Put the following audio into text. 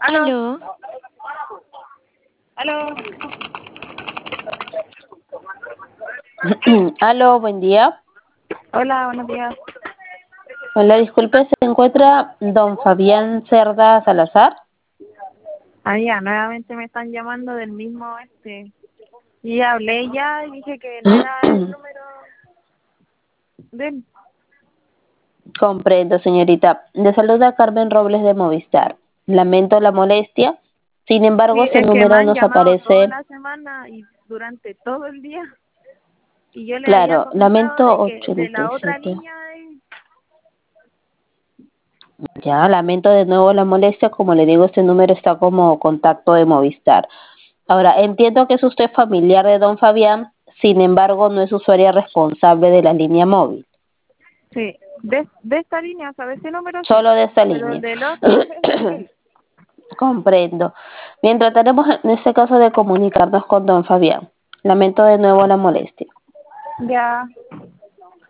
Aló, Aló, aló. Aló, buen día. Hola, buenos días. Hola, disculpe, ¿se encuentra don Fabián Cerda Salazar? Ah, ya, nuevamente me están llamando del mismo Y hablé ya y dije que no era el número de él. Comprendo, señorita. Le saluda Carmen Robles de Movistar. Lamento la molestia. Sin embargo, Sí, ese es que me número han nos llamado toda aparece. la semana y durante todo el día. Y yo le había Claro, comentado lamento de que de la otra 87. línea Ya, lamento de nuevo la molestia. Como le digo, este número está como contacto de Movistar. Ahora, entiendo que es usted familiar de don Fabián. Sin embargo, no es usuaria responsable de la línea móvil. sí, de esta línea, ¿sabes ese número? Sí, Solo de esta pero el línea. del otro es él. Comprendo. Bien, trataremos en este caso de comunicarnos con don Fabián. Lamento de nuevo la molestia. Ya.